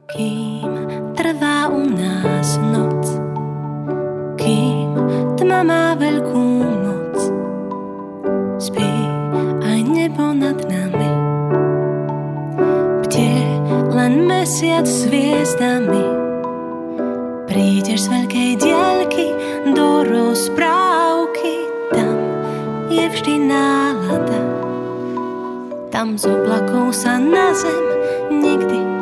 Kým trvá u nás noc, kým tma má veľkú moc, spí aj nebo nad nami, bdie len mesiac s hviezdami. Prídeš z veľkej diaľky do rozprávky, tam je vždy nálada, tam z oblakov sa na zem nikdy